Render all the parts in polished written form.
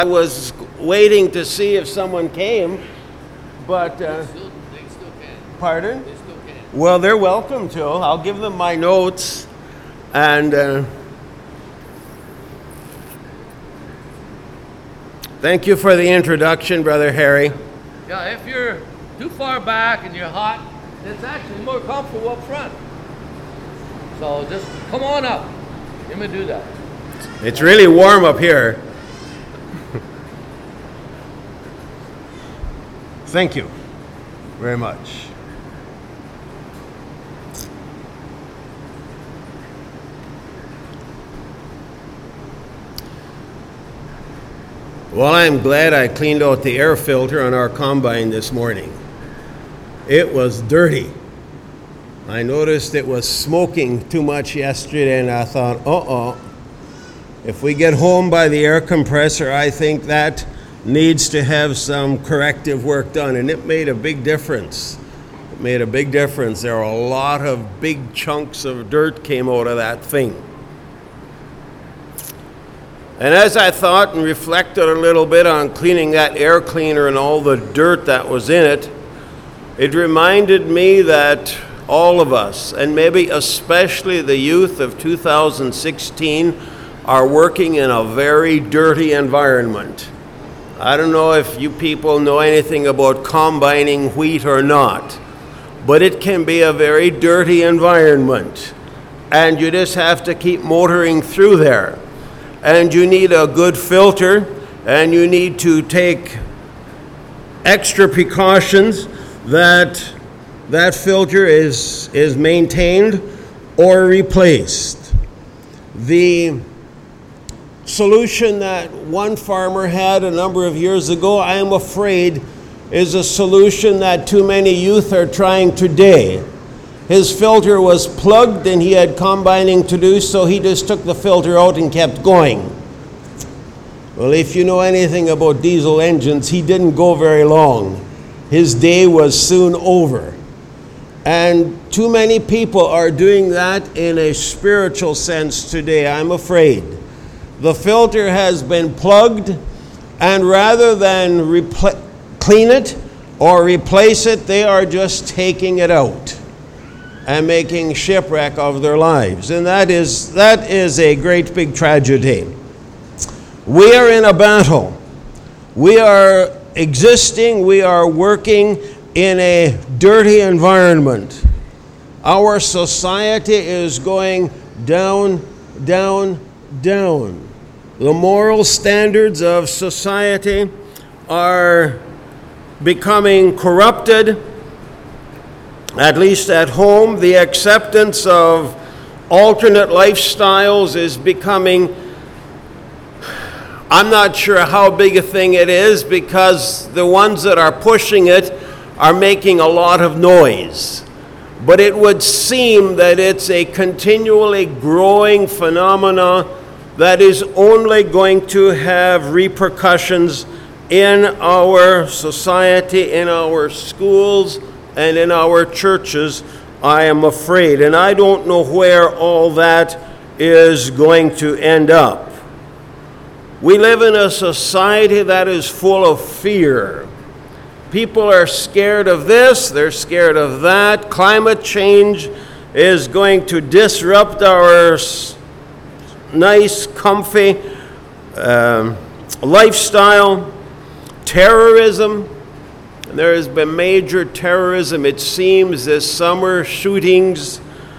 I was waiting to see if someone came, but... They still can. Pardon? They still can. Well, they're welcome to. I'll give them my notes. And thank you for the introduction, Brother Harry. Yeah, if you're too far back and you're hot, it's actually more comfortable up front. So just come on up. Let me do that. It's really warm up here. Thank you very much. Well, I'm glad I cleaned out the air filter on our combine this morning. It was dirty. I noticed it was smoking too much yesterday, and I thought, if we get home by the air compressor, I think that needs to have some corrective work done, and it made a big difference. It made a big difference. There were a lot of big chunks of dirt came out of that thing. And as I thought and reflected a little bit on cleaning that air cleaner and all the dirt that was in it, it reminded me that all of us, and maybe especially the youth of 2016, are working in a very dirty environment. I don't know if you people know anything about combining wheat or not, but it can be a very dirty environment, and you just have to keep motoring through there. And you need a good filter, and you need to take extra precautions that that filter is maintained or replaced. The solution that one farmer had a number of years ago, I am afraid, is a solution that too many youth are trying today. His filter was plugged and he had combining to do, so he just took the filter out and kept going. Well, if you know anything about diesel engines, he didn't go very long. His day was soon over. And too many people are doing that in a spiritual sense today, I'm afraid. The filter has been plugged, and rather than clean it or replace it, they are just taking it out and making shipwreck of their lives. And that is a great big tragedy. We are in a battle. We are existing, we are working in a dirty environment. Our society is going down, down, down. The moral standards of society are becoming corrupted. At least at home, the acceptance of alternate lifestyles is becoming, I'm not sure how big a thing it is, because the ones that are pushing it are making a lot of noise. But it would seem that it's a continually growing phenomena that is only going to have repercussions in our society, in our schools, and in our churches, I am afraid. And I don't know where all that is going to end up. We live in a society that is full of fear. People are scared of this, they're scared of that. Climate change is going to disrupt our nice, comfy lifestyle. Terrorism. There has been major terrorism, it seems, this summer, shootings.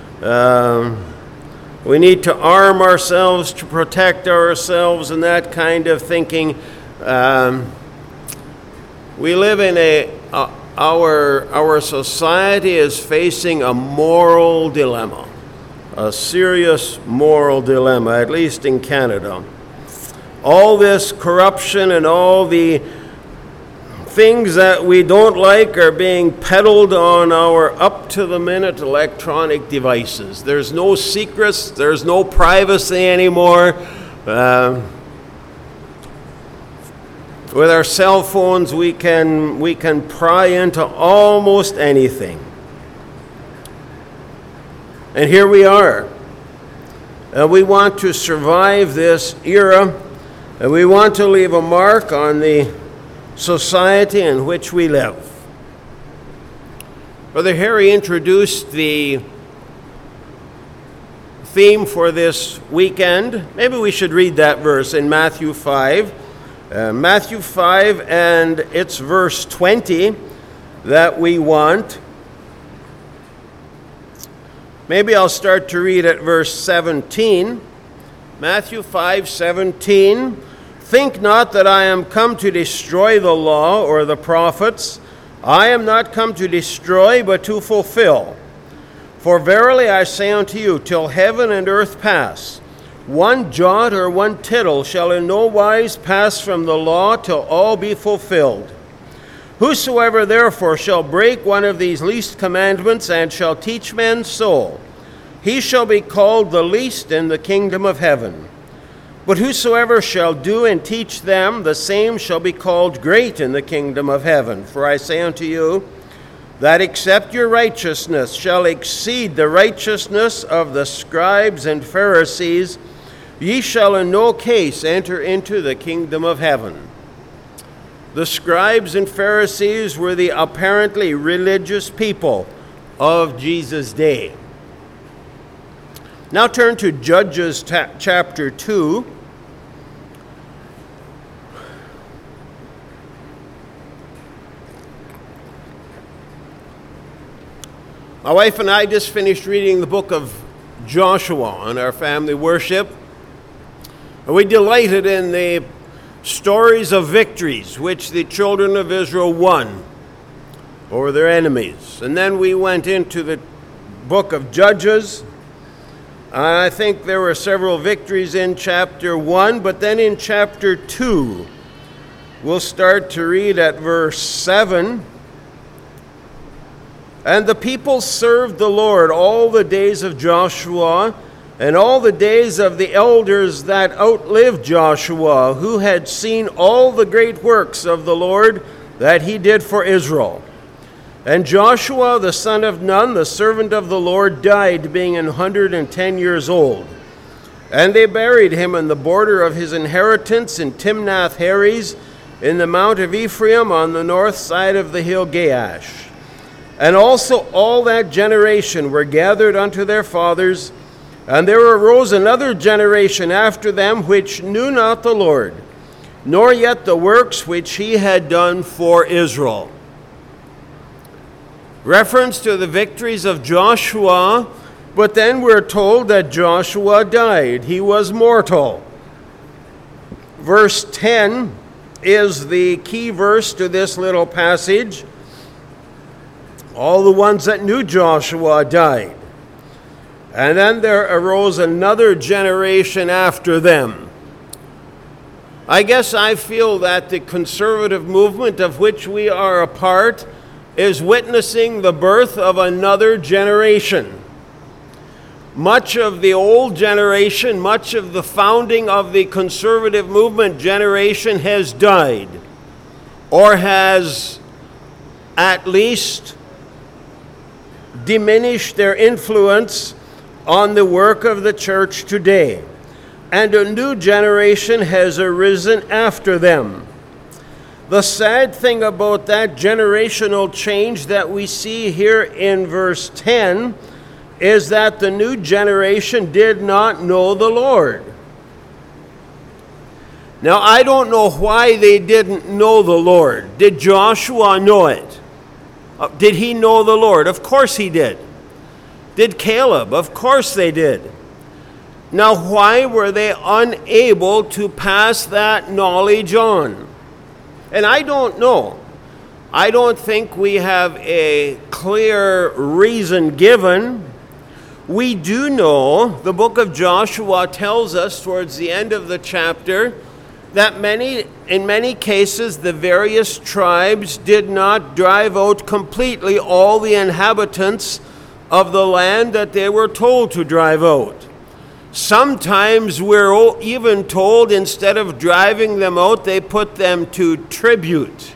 We need to arm ourselves to protect ourselves and that kind of thinking. We live in our society is facing a moral dilemma, a serious moral dilemma, at least in Canada. All this corruption and all the things that we don't like are being peddled on our up-to-the-minute electronic devices. There's no secrets, there's no privacy anymore. With our cell phones, we can pry into almost anything. And here we are. We want to survive this era. And we want to leave a mark on the society in which we live. Brother Harry introduced the theme for this weekend. Maybe we should read that verse in Matthew 5. Matthew 5, and it's verse 20 that we want. Maybe I'll start to read at verse 17. Matthew 5:17. Think not that I am come to destroy the law or the prophets. I am not come to destroy, but to fulfill. For verily I say unto you, till heaven and earth pass, one jot or one tittle shall in no wise pass from the law till all be fulfilled. Whosoever therefore shall break one of these least commandments and shall teach men so, he shall be called the least in the kingdom of heaven. But whosoever shall do and teach them, the same shall be called great in the kingdom of heaven. For I say unto you, that except your righteousness shall exceed the righteousness of the scribes and Pharisees, ye shall in no case enter into the kingdom of heaven. The scribes and Pharisees were the apparently religious people of Jesus' day. Now turn to Judges chapter 2. My wife and I just finished reading the book of Joshua on our family worship. And we delighted in the stories of victories which the children of Israel won over their enemies. And then we went into the book of Judges. I think there were several victories in chapter 1, but then in chapter 2, we'll start to read at verse 7. And the people served the Lord all the days of Joshua and all the days of the elders that outlived Joshua, who had seen all the great works of the Lord that he did for Israel. And Joshua the son of Nun, the servant of the Lord, died, being 110 years old. And they buried him in the border of his inheritance in Timnath-Heres, in the mount of Ephraim, on the north side of the hill Gaash. And also all that generation were gathered unto their fathers, and there arose another generation after them which knew not the Lord, nor yet the works which he had done for Israel. Reference to the victories of Joshua, but then we're told that Joshua died. He was mortal. Verse 10 is the key verse to this little passage. All the ones that knew Joshua died. And then there arose another generation after them. I guess I feel that the conservative movement of which we are a part is witnessing the birth of another generation. Much of the old generation, much of the founding of the conservative movement generation has died, or has at least diminished their influence on the work of the church today. And a new generation has arisen after them. The sad thing about that generational change that we see here in verse 10 is that the new generation did not know the Lord. Now, I don't know why they didn't know the Lord. Did Joshua know it? Did he know the Lord? Of course he did. Did Caleb? Of course they did. Now, why were they unable to pass that knowledge on? And I don't know. I don't think we have a clear reason given. We do know the book of Joshua tells us towards the end of the chapter that in many cases the various tribes did not drive out completely all the inhabitants of the land that they were told to drive out. Sometimes we're even told instead of driving them out, they put them to tribute.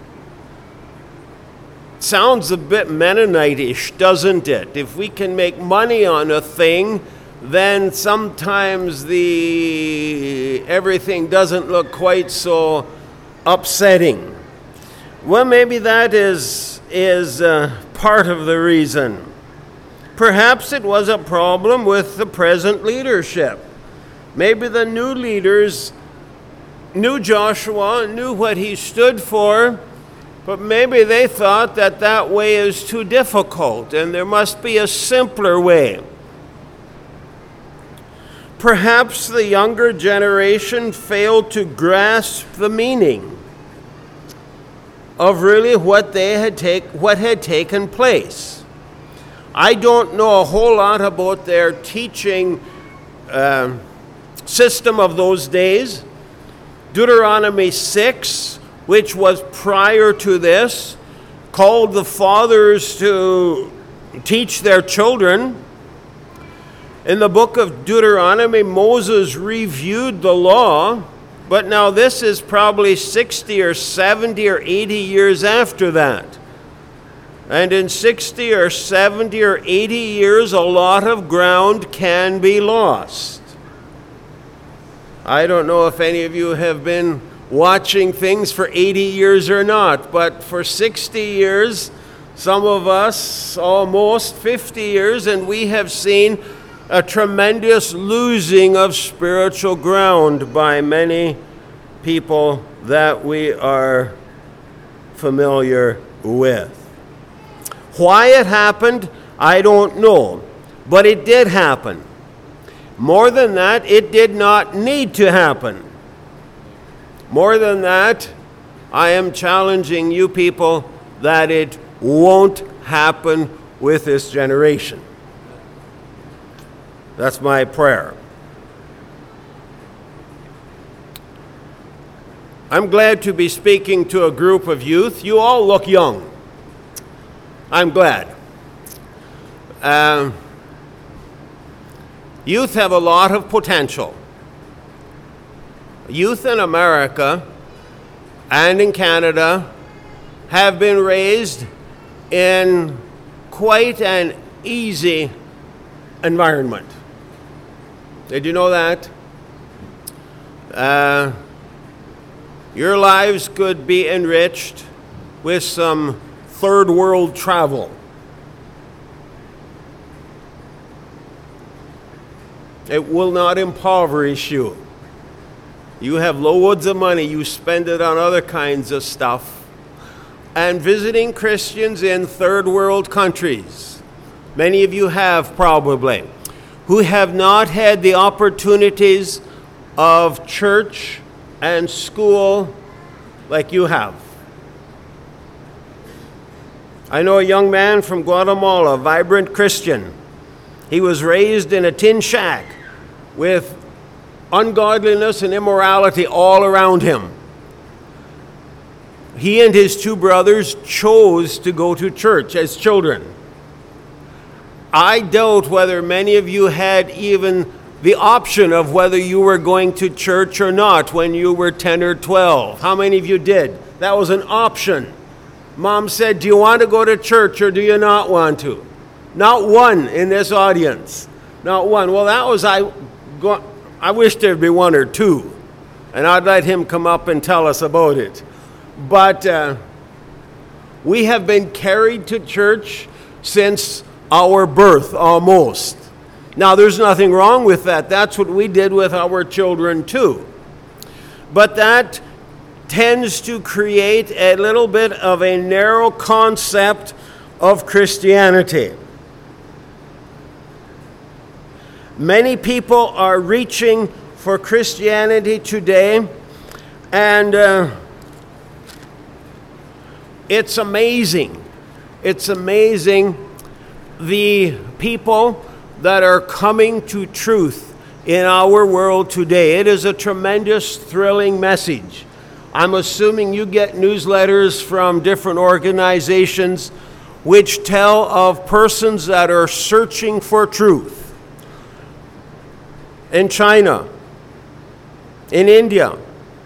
Sounds a bit Mennonite-ish, doesn't it? If we can make money on a thing, then sometimes everything doesn't look quite so upsetting. Well, maybe that is part of the reason. Perhaps it was a problem with the present leadership. Maybe the new leaders knew Joshua, knew what he stood for, but maybe they thought that way is too difficult and there must be a simpler way. Perhaps the younger generation failed to grasp the meaning of really what had taken place. I don't know a whole lot about their teaching system of those days. Deuteronomy 6, which was prior to this, called the fathers to teach their children. In the book of Deuteronomy, Moses reviewed the law, but now this is probably 60 or 70 or 80 years after that. And in 60 or 70 or 80 years, a lot of ground can be lost. I don't know if any of you have been watching things for 80 years or not, but for 60 years, some of us almost 50 years, and we have seen a tremendous losing of spiritual ground by many people that we are familiar with. Why it happened, I don't know, but it did happen. More than that, it did not need to happen. More than that, I am challenging you people that it won't happen with this generation. That's my prayer. I'm glad to be speaking to a group of youth. You all look young. I'm glad. Youth have a lot of potential. Youth in America and in Canada have been raised in quite an easy environment. Did you know that? Your lives could be enriched with some third world travel. It will not impoverish you. You have loads of money, you spend it on other kinds of stuff. And visiting Christians in third world countries, many of you have probably, who have not had the opportunities of church and school like you have. I know a young man from Guatemala, a vibrant Christian. He was raised in a tin shack with ungodliness and immorality all around him. He and his two brothers chose to go to church as children. I doubt whether many of you had even the option of whether you were going to church or not when you were 10 or 12. How many of you did? That was an option. Mom said, do you want to go to church or do you not want to? Not one in this audience. Not one. Well, that was, I wish there'd be one or two. And I'd let him come up and tell us about it. But we have been carried to church since our birth, almost. Now, there's nothing wrong with that. That's what we did with our children, too. But that tends to create a little bit of a narrow concept of Christianity. Many people are reaching for Christianity today, and it's amazing. It's amazing the people that are coming to truth in our world today. It is a tremendous, thrilling message. I'm assuming you get newsletters from different organizations which tell of persons that are searching for truth. In China, in India,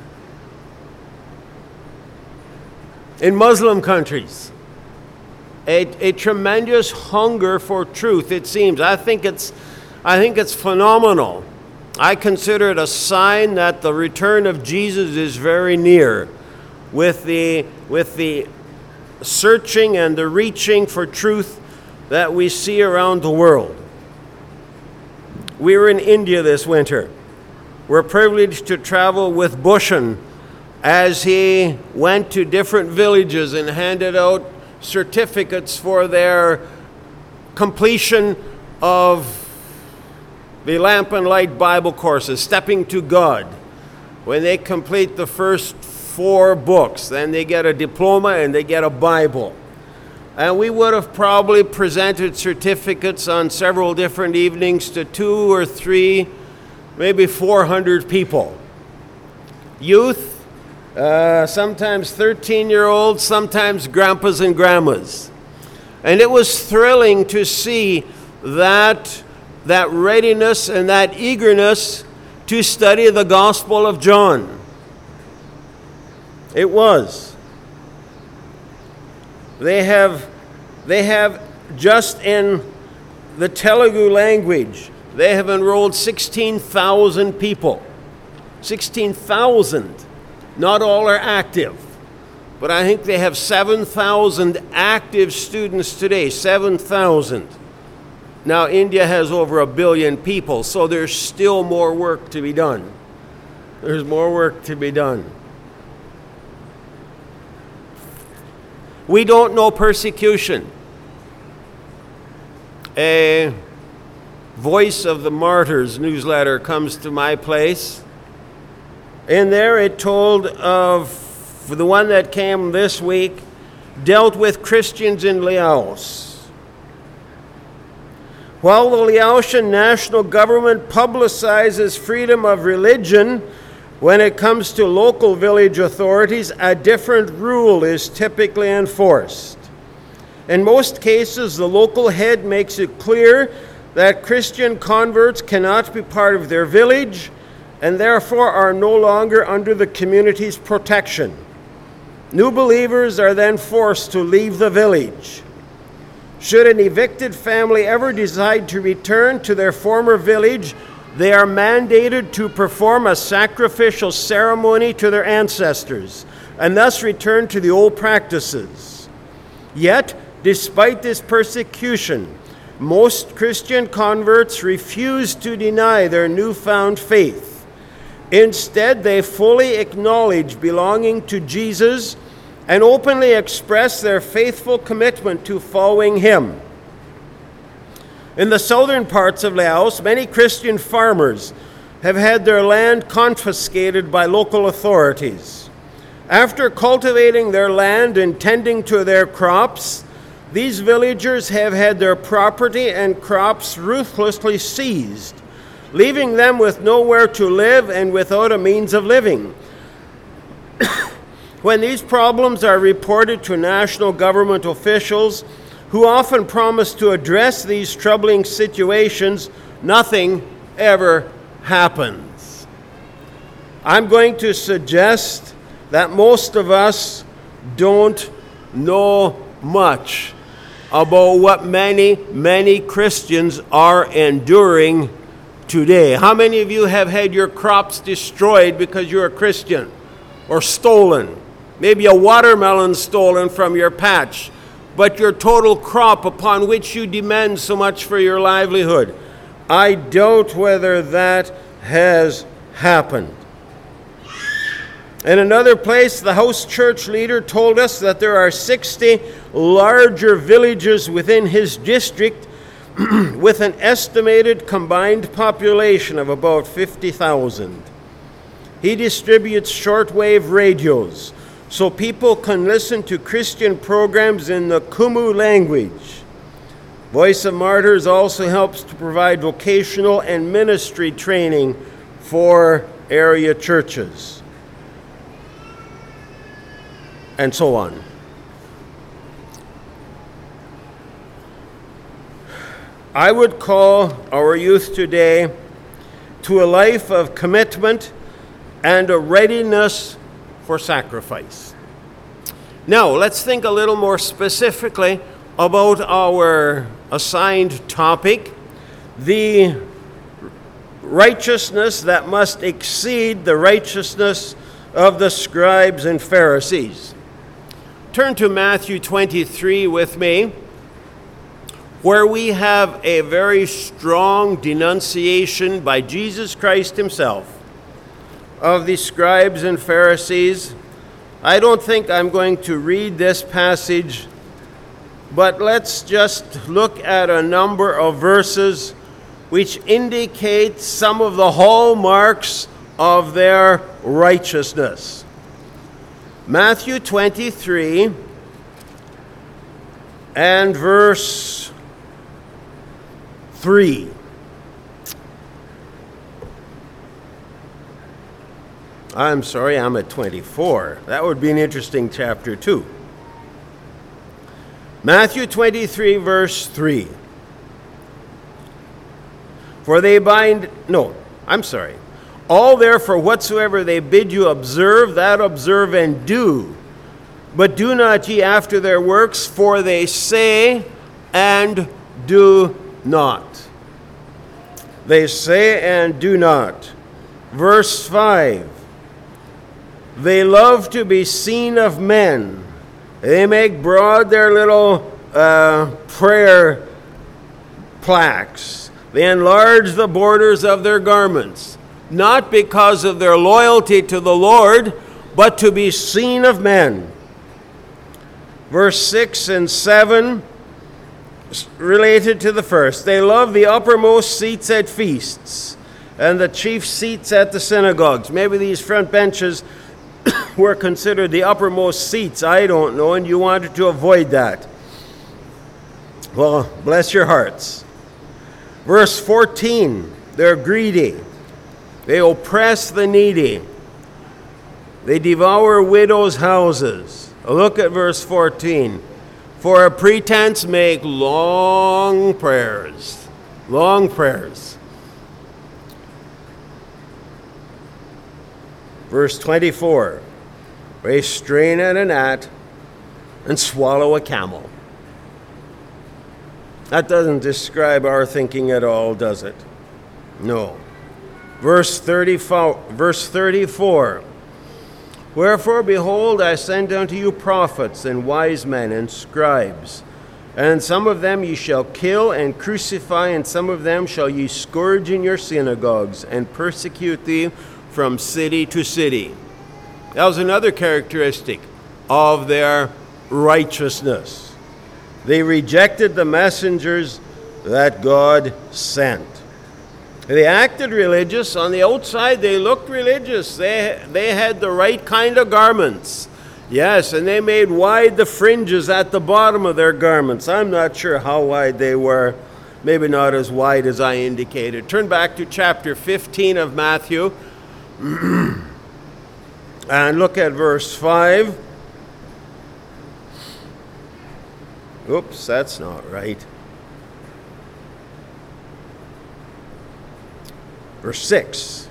in Muslim countries, a tremendous hunger for truth, it seems. I think it's I think it's phenomenal. I consider it a sign that the return of Jesus is very near, with the searching and the reaching for truth that we see around the world. We were in India this winter. We're privileged to travel with Bhushan as he went to different villages and handed out certificates for their completion of the Lamp and Light Bible courses, Stepping to God. When they complete the first 4 books, then they get a diploma and they get a Bible. And we would have probably presented certificates on several different evenings to 2 or 3, maybe 400 people. Youth, sometimes 13-year-olds, sometimes grandpas and grandmas. And it was thrilling to see that readiness and that eagerness to study the Gospel of John. It was. They have just in the Telugu language, they have enrolled 16,000 people. 16,000. Not all are active, but I think they have 7,000 active students today. 7,000. Now, India has over 1 billion people, so there's still more work to be done. There's more work to be done. We don't know persecution. A Voice of the Martyrs newsletter comes to my place. In there it told of the one that came this week, dealt with Christians in Laos. While the Laotian national government publicizes freedom of religion, when it comes to local village authorities, a different rule is typically enforced. In most cases, the local head makes it clear that Christian converts cannot be part of their village and therefore are no longer under the community's protection. New believers are then forced to leave the village. Should an evicted family ever decide to return to their former village, they are mandated to perform a sacrificial ceremony to their ancestors and thus return to the old practices. Yet, despite this persecution, most Christian converts refuse to deny their newfound faith. Instead, they fully acknowledge belonging to Jesus and openly express their faithful commitment to following him. In the southern parts of Laos, many Christian farmers have had their land confiscated by local authorities. After cultivating their land and tending to their crops, these villagers have had their property and crops ruthlessly seized, leaving them with nowhere to live and without a means of living. When these problems are reported to national government officials, who often promise to address these troubling situations, nothing ever happens. I'm going to suggest that most of us don't know much about what many Christians are enduring today. How many of you have had your crops destroyed because you're a Christian, or stolen? Maybe a watermelon stolen from your patch, but your total crop upon which you depend so much for your livelihood. I doubt whether that has happened. In another place, the house church leader told us that there are 60 larger villages within his district with an estimated combined population of about 50,000. He distributes shortwave radios so people can listen to Christian programs in the Kumu language. Voice of Martyrs also helps to provide vocational and ministry training for area churches, and so on. I would call our youth today to a life of commitment and a readiness for sacrifice. Now, let's think a little more specifically about our assigned topic, the righteousness that must exceed the righteousness of the scribes and Pharisees. Turn to Matthew 23 with me, where we have a very strong denunciation by Jesus Christ himself of the scribes and Pharisees. I don't think I'm going to read this passage, but let's just look at a number of verses which indicate some of the hallmarks of their righteousness. Matthew 23 and verse 3. I'm sorry, I'm at 24. That would be an interesting chapter too. Matthew 23, verse 3. All therefore whatsoever they bid you observe, that observe and do. But do not ye after their works, for they say and do not. They say and do not. Verse 5. They love to be seen of men. They make broad their little prayer plaques. They enlarge the borders of their garments, not because of their loyalty to the Lord, but to be seen of men. Verse 6 and 7, related to the first. They love the uppermost seats at feasts and the chief seats at the synagogues. Maybe these front benches were considered the uppermost seats. I don't know, and you wanted to avoid that. Well, bless your hearts. Verse 14, they're greedy. They oppress the needy. They devour widows' houses. Look at verse 14. For a pretense make long prayers. Long prayers. Verse 24. They strain at a gnat and swallow a camel. That doesn't describe our thinking at all, does it? No. Verse 34. Wherefore, behold, I send unto you prophets and wise men and scribes. And some of them ye shall kill and crucify, and some of them shall ye scourge in your synagogues, and persecute thee from city to city. That was another characteristic of their righteousness. They rejected the messengers that God sent. They acted religious. On the outside, they looked religious. They had the right kind of garments. Yes, and they made wide the fringes at the bottom of their garments. I'm not sure how wide they were. Maybe not as wide as I indicated. Turn back to chapter 15 of Matthew and look at verse 5. Oops, that's not right. Verse 6.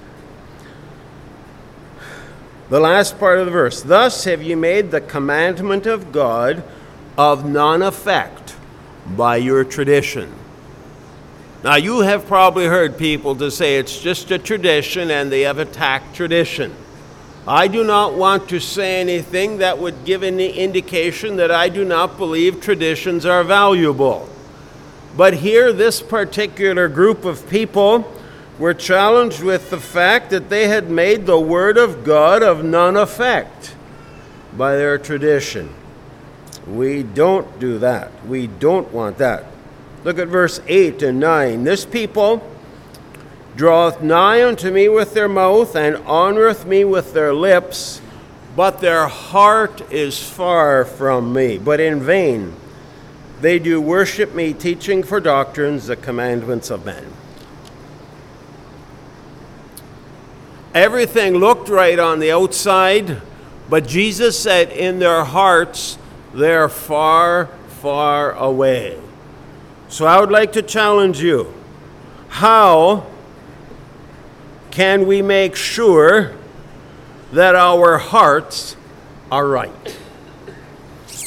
The last part of the verse. Thus have ye made the commandment of God of none effect by your tradition. Now you have probably heard people to say it's just a tradition and they have attacked tradition. I do not want to say anything that would give any indication that I do not believe traditions are valuable. But here, this particular group of people were challenged with the fact that they had made the Word of God of none effect by their tradition. We don't do that. We don't want that. Look at verse 8 and 9. This people draweth nigh unto me with their mouth, and honoreth me with their lips, but their heart is far from me. But in vain they do worship me, teaching for doctrines the commandments of men. Everything looked right on the outside, but Jesus said in their hearts, they're far, far away. So I would like to challenge you. How can we make sure that our hearts are right?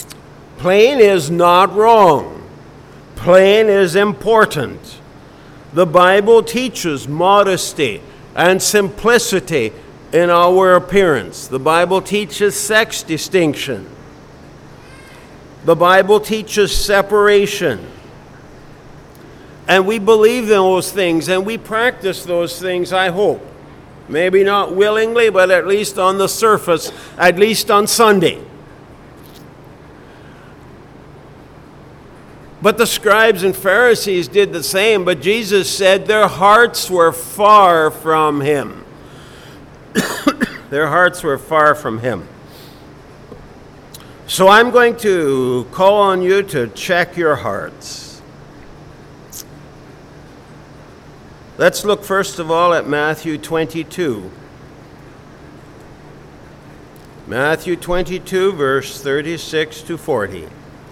Plain is not wrong. Plain is important. The Bible teaches modesty and simplicity in our appearance. The Bible teaches sex distinction. The Bible teaches separation. And we believe in those things, and we practice those things, I hope. Maybe not willingly, but at least on the surface, at least on Sunday. But the scribes and Pharisees did the same, but Jesus said their hearts were far from him. Their hearts were far from him. So I'm going to call on you to check your hearts. Let's look first of all at Matthew 22. Matthew 22, verse 36 to 40.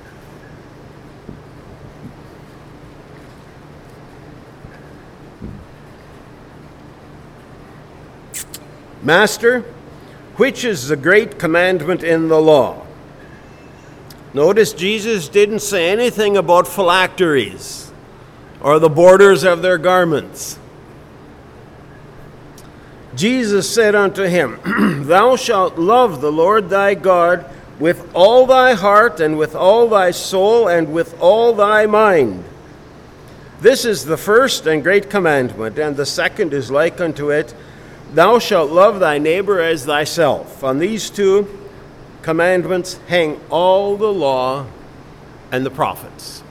Master, which is the great commandment in the law? Notice Jesus didn't say anything about phylacteries or the borders of their garments. Jesus said unto him, Thou shalt love the Lord thy God with all thy heart and with all thy soul and with all thy mind. This is the first and great commandment, and the second is like unto it, Thou shalt love thy neighbor as thyself. On these two commandments hang all the law and the prophets.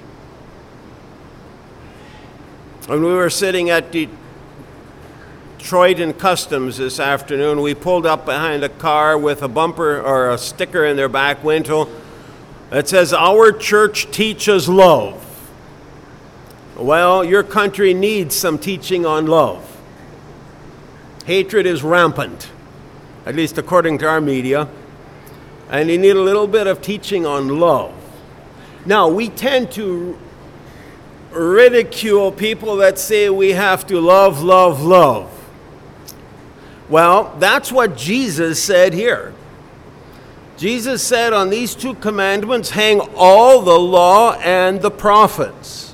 When we were sitting at Detroit and Customs this afternoon, we pulled up behind a car with a bumper or a sticker in their back window that says, Our church teaches love. Well, your country needs some teaching on love. Hatred is rampant, at least according to our media, and you need a little bit of teaching on love. Now, we tend to ridicule people that say we have to love, love, love. Well, that's what Jesus said here. Jesus said, on these two commandments hang all the law and the prophets.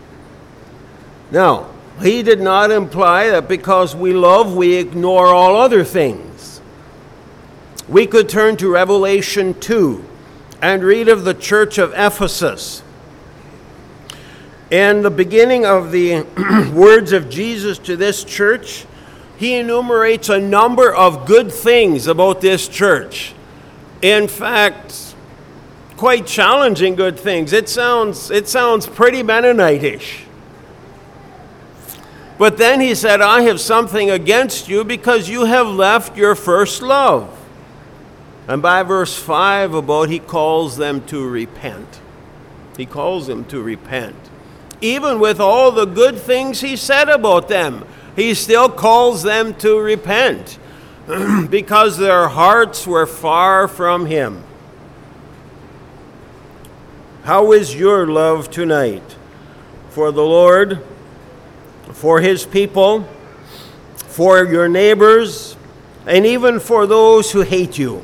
Now, he did not imply that because we love, we ignore all other things. We could turn to Revelation 2 and read of the church of Ephesus. In the beginning of the words of Jesus to this church, he enumerates a number of good things about this church. In fact, quite challenging good things. It sounds pretty Mennonite-ish. But then he said, I have something against you because you have left your first love. And by verse 5 he calls them to repent. He calls them to repent. Even with all the good things he said about them, he still calls them to repent because their hearts were far from him. How is your love tonight for the Lord, for his people, for your neighbors, and even for those who hate you?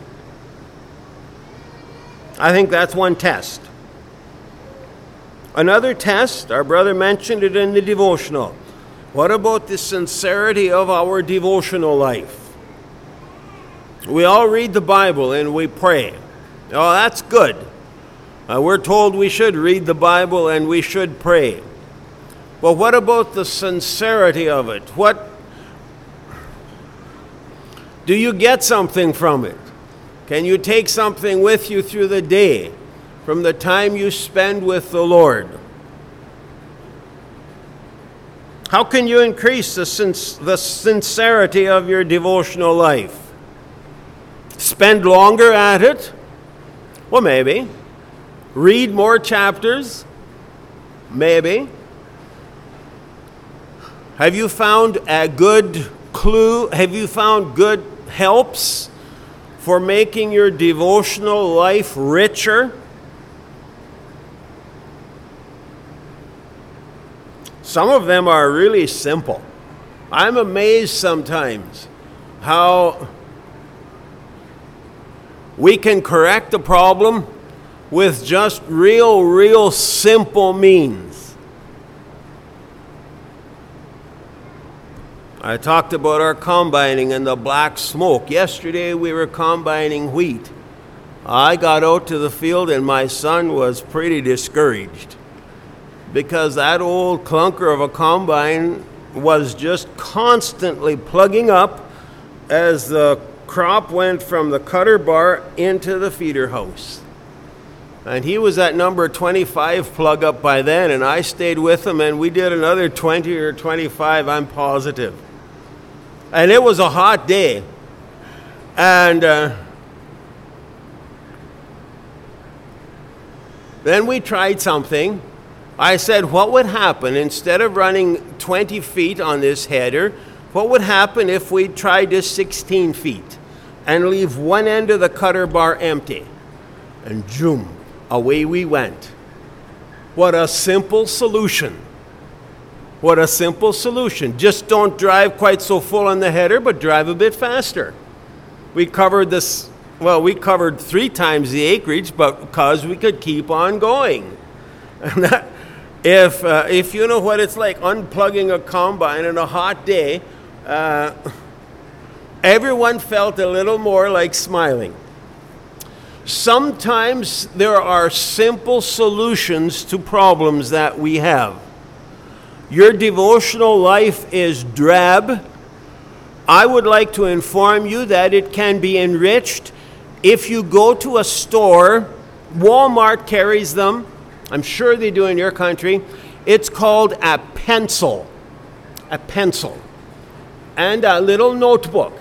I think that's one test. Another test, our brother mentioned it in the devotional. What about the sincerity of our devotional life? We all read the Bible and we pray. Oh, that's good. We're told we should read the Bible and we should pray. But what about the sincerity of it? What do you get something from it? Can you take something with you through the day from the time you spend with the Lord? How can you increase the sincerity of your devotional life? Spend longer at it? Well, maybe. Read more chapters? Maybe. Have you found a good clue? Have you found good helps for making your devotional life richer? Some of them are really simple. I'm amazed sometimes how we can correct a problem with just real simple means. I talked about our combining and the black smoke. Yesterday we were combining wheat. I got out to the field and my son was pretty discouraged because that old clunker of a combine was just constantly plugging up as the crop went from the cutter bar into the feeder house. And he was at number 25 plug up by then, and I stayed with him, and we did another 20 or 25, I'm positive. And it was a hot day. And then we tried something. I said, what would happen instead of running 20 feet on this header, what would happen if we tried this 16 feet and leave one end of the cutter bar empty? And zoom, away we went. What a simple solution. What a simple solution. Just don't drive quite so full on the header, but drive a bit faster. We covered 3 times the acreage, but because we could keep on going. And that, if you know what it's like unplugging a combine on a hot day, everyone felt a little more like smiling. Sometimes there are simple solutions to problems that we have. Your devotional life is drab. I would like to inform you that it can be enriched if you go to a store. Walmart carries them. I'm sure they do in your country. It's called a pencil. A pencil. And a little notebook.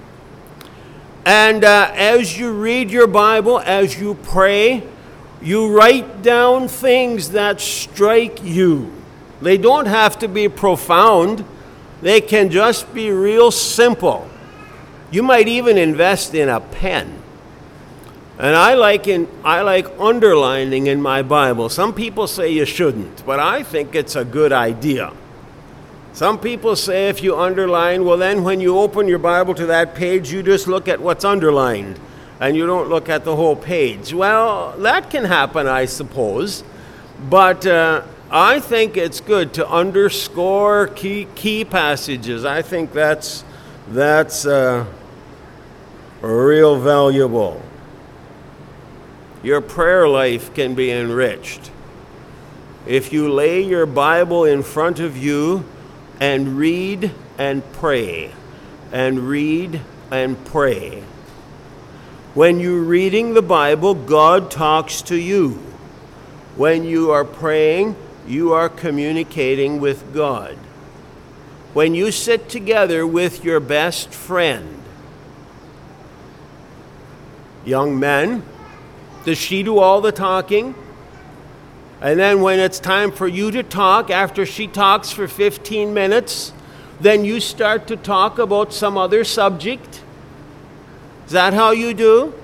And as you read your Bible, as you pray, you write down things that strike you. They don't have to be profound. They can just be real simple. You might even invest in a pen. And I like underlining in my Bible. Some people say you shouldn't, but I think it's a good idea. Some people say if you underline, well then when you open your Bible to that page, you just look at what's underlined and you don't look at the whole page. Well, that can happen, I suppose, but I think it's good to underscore key passages. I think that's real valuable. Your prayer life can be enriched if you lay your Bible in front of you and read and pray, and read and pray. When you're reading the Bible, God talks to you. When you are praying, you are communicating with God. When you sit together with your best friend, young men, does she do all the talking? And then when it's time for you to talk, after she talks for 15 minutes, then you start to talk about some other subject? Is that how you do?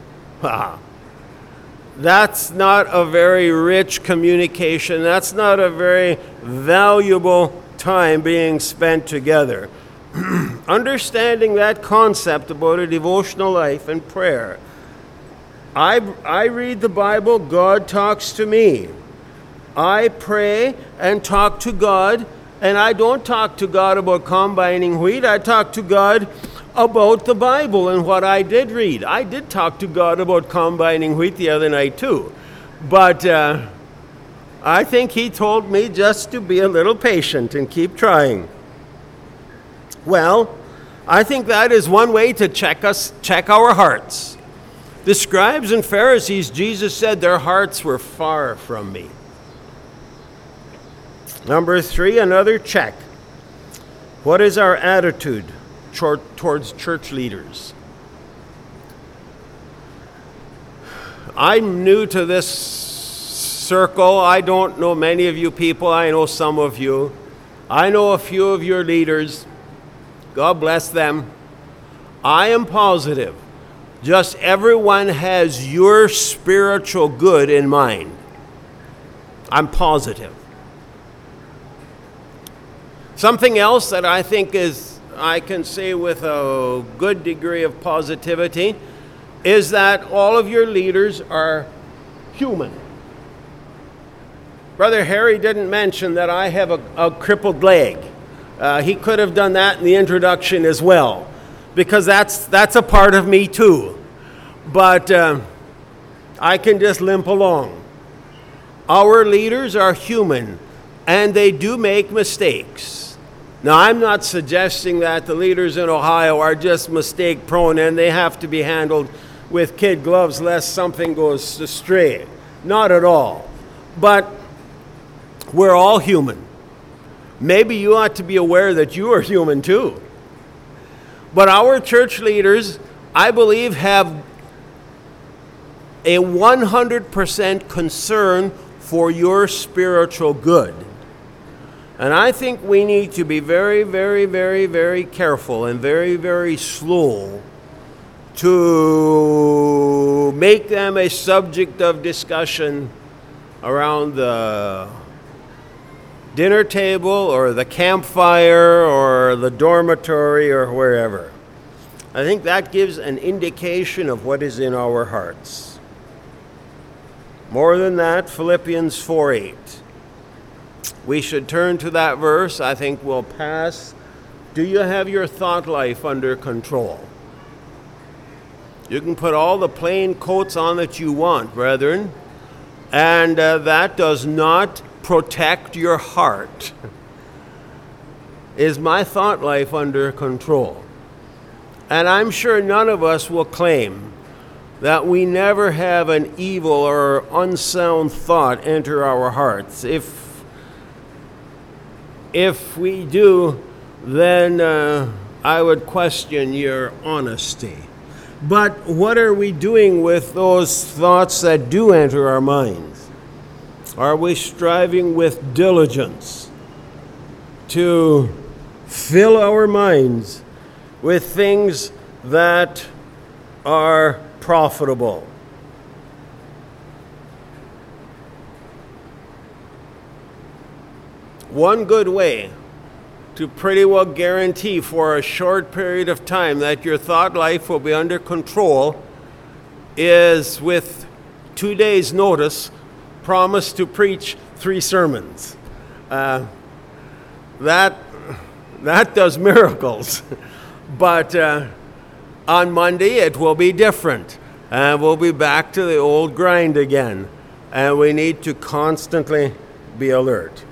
That's not a very rich communication. That's not a very valuable time being spent together. Understanding that concept about a devotional life and prayer. I read the Bible, God talks to me. I pray and talk to God, and I don't talk to God about combining wheat. I talk to God about the Bible and what I did read. I did talk to God about combining wheat the other night too. But I think he told me just to be a little patient and keep trying. Well, I think that is one way to check our hearts. The scribes and Pharisees, Jesus said, their hearts were far from me. Number 3, another check. What is our attitude towards church leaders? I'm new to this circle. I don't know many of you people. I know some of you. I know a few of your leaders. God bless them. I am positive. Just everyone has your spiritual good in mind. I'm positive. Something else that I think I can say with a good degree of positivity is that all of your leaders are human. Brother Harry didn't mention that I have a crippled leg. He could have done that in the introduction as well, because that's a part of me too. But I can just limp along. Our leaders are human, and they do make mistakes. Now, I'm not suggesting that the leaders in Ohio are just mistake prone and they have to be handled with kid gloves lest something goes astray. Not at all. But we're all human. Maybe you ought to be aware that you are human too. But our church leaders, I believe, have a 100% concern for your spiritual good. And I think we need to be very, very, very, very careful and very, very slow to make them a subject of discussion around the dinner table or the campfire or the dormitory or wherever. I think that gives an indication of what is in our hearts. More than that, Philippians 4:8. We should turn to that verse. I think we'll pass. Do you have your thought life under control? You can put all the plain coats on that you want, brethren, and that does not protect your heart. Is my thought life under control? And I'm sure none of us will claim that we never have an evil or unsound thought enter our hearts. If we do, then I would question your honesty. But what are we doing with those thoughts that do enter our minds? Are we striving with diligence to fill our minds with things that are profitable? One good way to pretty well guarantee for a short period of time that your thought life will be under control is with 2 days' notice promise to preach 3 sermons. That does miracles. But on Monday it will be different. And we'll be back to the old grind again. And we need to constantly be alert.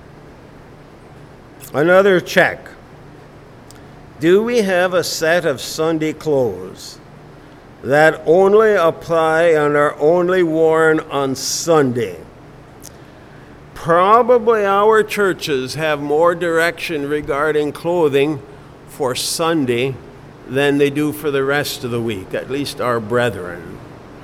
Another check. Do we have a set of Sunday clothes that only apply and are only worn on Sunday? Probably our churches have more direction regarding clothing for Sunday than they do for the rest of the week, at least our brethren.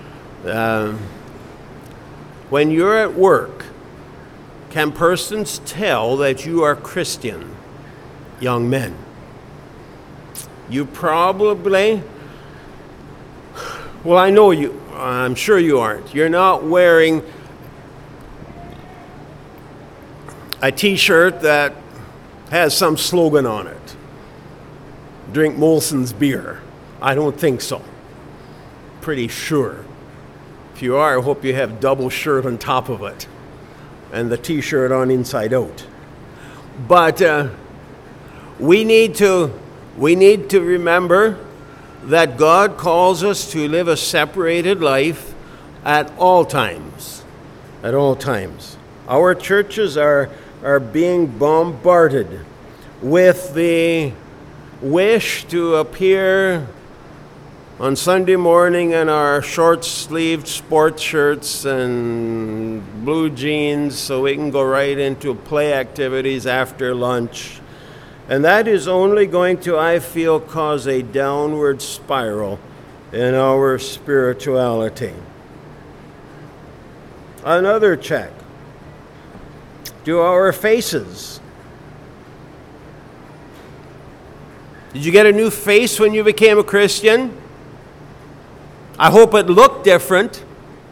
When you're at work, can persons tell that you are Christian, young men? You probably, well, I know you, I'm sure you aren't. You're not wearing a t-shirt that has some slogan on it. Drink Molson's beer. I don't think so. Pretty sure. If you are, I hope you have double shirt on top of it and the t-shirt on inside out. But we need to remember that God calls us to live a separated life at all times. At all times. Our churches are being bombarded with the wish to appear on Sunday morning in our short-sleeved sports shirts and blue jeans so we can go right into play activities after lunch. And that is only going to, I feel, cause a downward spiral in our spirituality. Another check. Do our faces. Did you get a new face when you became a Christian? I hope it looked different.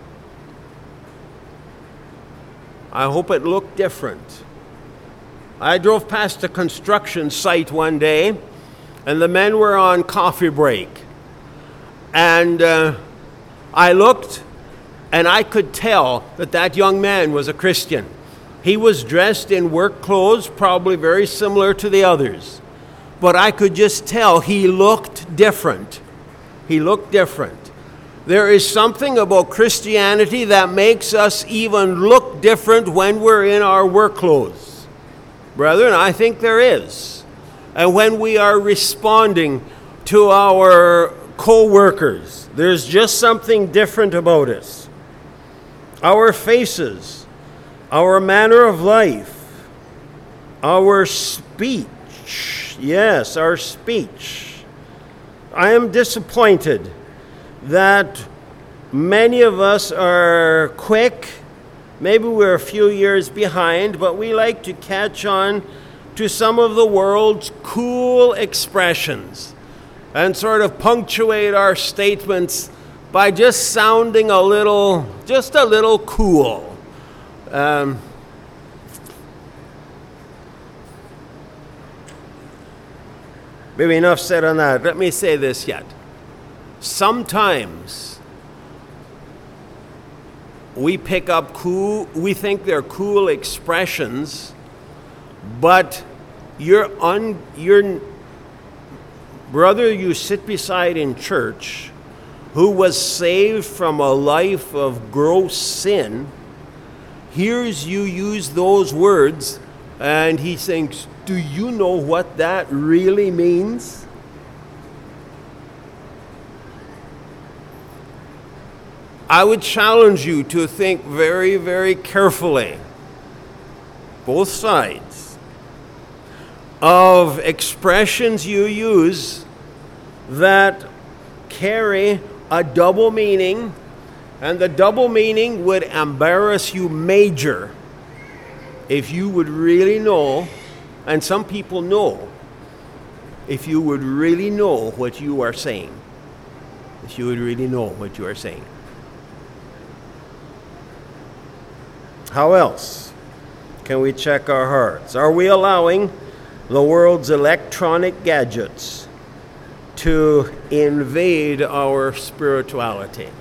I hope it looked different. I drove past a construction site one day, and the men were on coffee break. And I looked, and I could tell that young man was a Christian. He was dressed in work clothes, probably very similar to the others. But I could just tell he looked different. He looked different. There is something about Christianity that makes us even look different when we're in our work clothes. Brethren, I think there is. And when we are responding to our co-workers, there's just something different about us. Our faces, our manner of life, our speech. Yes, our speech. I am disappointed that many of us are quick. Maybe we're a few years behind, but we like to catch on to some of the world's cool expressions and sort of punctuate our statements by just sounding just a little cool. Maybe enough said on that. Let me say this yet. Sometimes we pick up we think they're cool expressions, but your brother you sit beside in church, who was saved from a life of gross sin, hears you use those words, and he thinks, do you know what that really means? I would challenge you to think very, very carefully, both sides, of expressions you use that carry a double meaning, and the double meaning would embarrass you major if you would really know, and some people know, if you would really know what you are saying. If you would really know what you are saying. How else can we check our hearts? Are we allowing the world's electronic gadgets to invade our spirituality?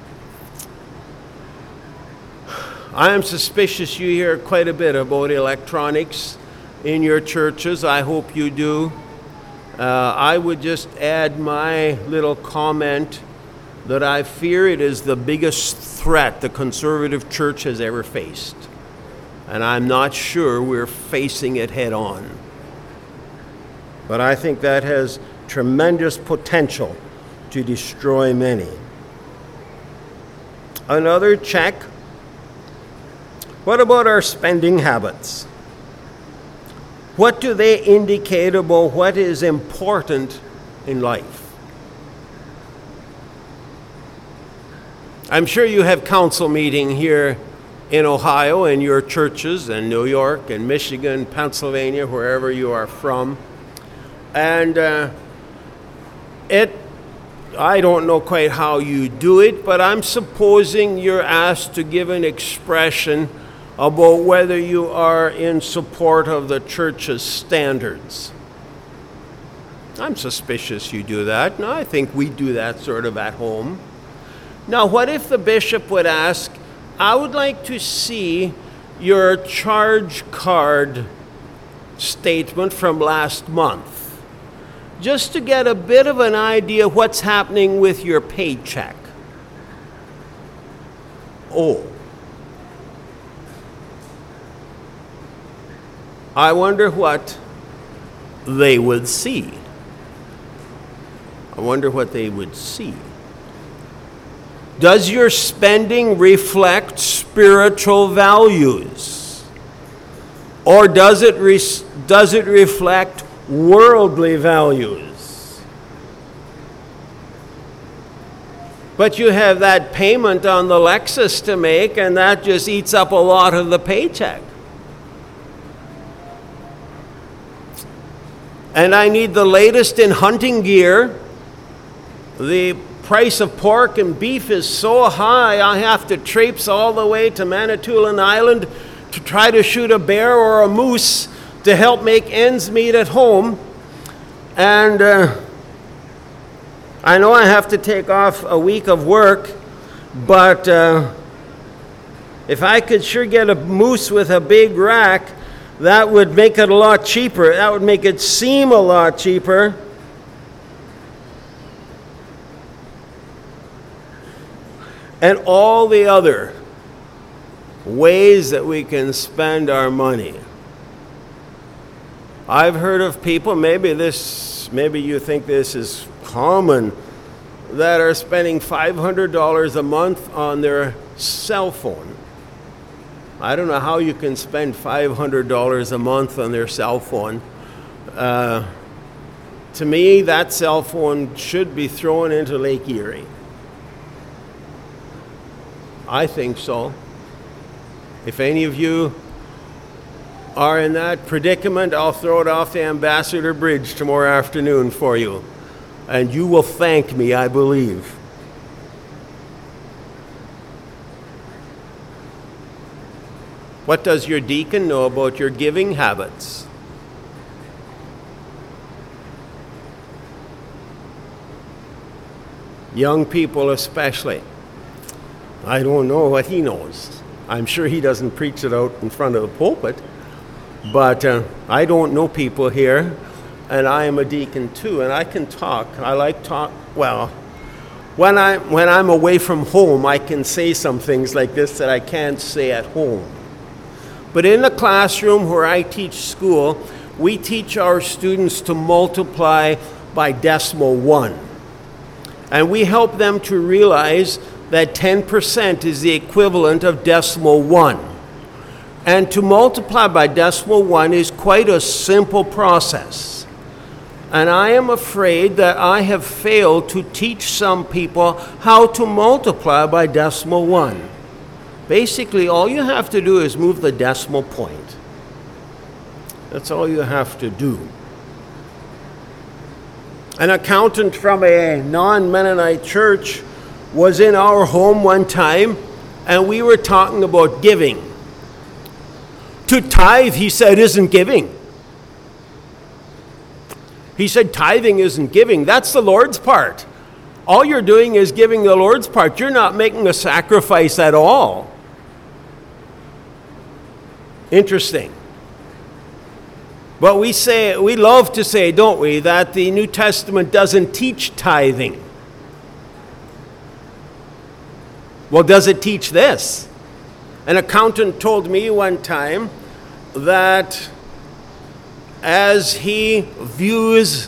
I am suspicious you hear quite a bit about electronics in your churches. I hope you do. I would just add my little comment that I fear it is the biggest threat the conservative church has ever faced. And I'm not sure we're facing it head on. But I think that has tremendous potential to destroy many. Another check. What about our spending habits? What do they indicate about what is important in life? I'm sure you have council meeting here in Ohio in your churches, and New York and Michigan, Pennsylvania, wherever you are from. And I don't know quite how you do it, but I'm supposing you're asked to give an expression about whether you are in support of the church's standards. I'm suspicious you do that. No, I think we do that sort of at home. Now, what if the bishop would ask, I would like to see your charge card statement from last month, just to get a bit of an idea what's happening with your paycheck. Oh. I wonder what they would see. I wonder what they would see. Does your spending reflect spiritual values? Or does it reflect worldly values? But you have that payment on the Lexus to make, and that just eats up a lot of the paycheck. And I need the latest in hunting gear. The price of pork and beef is so high, I have to traipse all the way to Manitoulin Island to try to shoot a bear or a moose to help make ends meet at home. And I know I have to take off a week of work, but If I could sure get a moose with a big rack, that would make it a lot cheaper. That would make it seem a lot cheaper. And all the other ways that we can spend our money. I've heard of people, maybe you think this is common, that are spending $500 a month on their cell phone. I don't know how you can spend $500 a month on their cell phone. To me, that cell phone should be thrown into Lake Erie. I think so. If any of you are in that predicament, I'll throw it off the Ambassador Bridge tomorrow afternoon for you. And you will thank me, I believe. What does your deacon know about your giving habits? Young people especially. I don't know what he knows. I'm sure he doesn't preach it out in front of the pulpit. But I don't know people here, and I am a deacon too, and I can talk. I like talk. Well, when I'm away from home, I can say some things like this that I can't say at home. But in the classroom where I teach school, we teach our students to multiply by decimal 1. And we help them to realize that 10% is the equivalent of decimal 1. And to multiply by decimal 1 is quite a simple process. And I am afraid that I have failed to teach some people how to multiply by decimal 1. Basically, all you have to do is move the decimal point. That's all you have to do. An accountant from a non-Mennonite church was in our home one time, and we were talking about giving. To tithe, he said, isn't giving. He said tithing isn't giving. That's the Lord's part. All you're doing is giving the Lord's part. You're not making a sacrifice at all. Interesting. But we love to say, don't we, that the New Testament doesn't teach tithing. Well, does it teach this? An accountant told me one time that as he views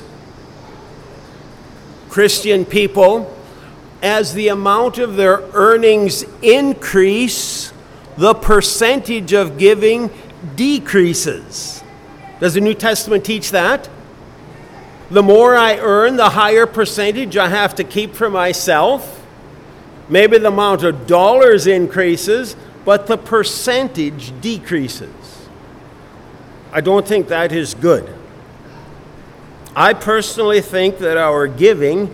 Christian people, as the amount of their earnings increase, the percentage of giving decreases. Does the New Testament teach that? The more I earn, the higher percentage I have to keep for myself. Maybe the amount of dollars increases, but the percentage decreases. I don't think that is good. I personally think that our giving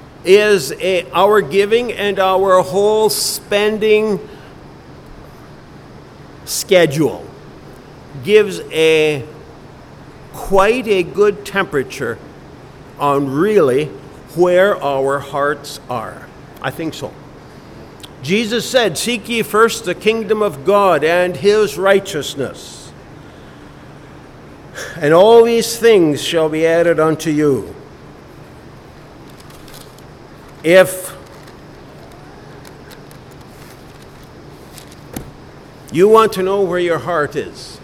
and our whole spending schedule gives quite a good temperature on really where our hearts are. I think so. Jesus said, "Seek ye first the kingdom of God and his righteousness, and all these things shall be added unto you." If you want to know where your heart is,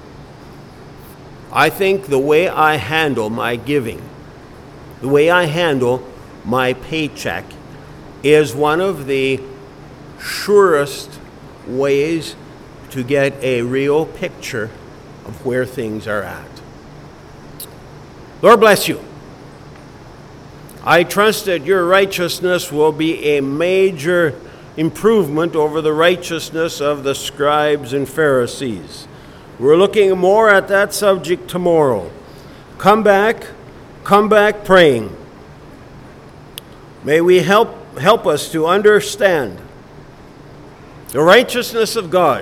I think the way I handle my giving, the way I handle my paycheck, is one of the surest ways to get a real picture of where things are at. Lord bless you. I trust that your righteousness will be a major improvement over the righteousness of the scribes and Pharisees. We're looking more at that subject tomorrow. Come back praying. May we help us to understand the righteousness of God,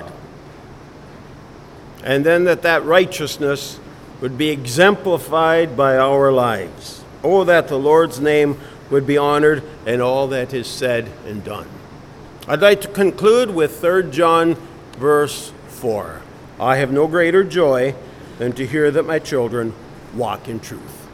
and then that righteousness would be exemplified by our lives. Oh, that the Lord's name would be honored in all that is said and done. I'd like to conclude with 3 John verse 4. I have no greater joy than to hear that my children walk in truth.